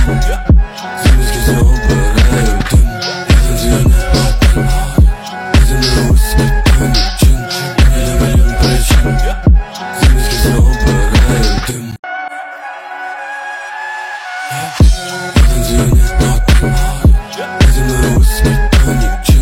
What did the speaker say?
Zamiast kiedy operają tym Jedzenie potem Jedzenie whisky, tonik, czyn Nie lubię przyczyn Zamiast kiedy operają tym Jedzenie potem Jedzenie whisky, tonik, czyn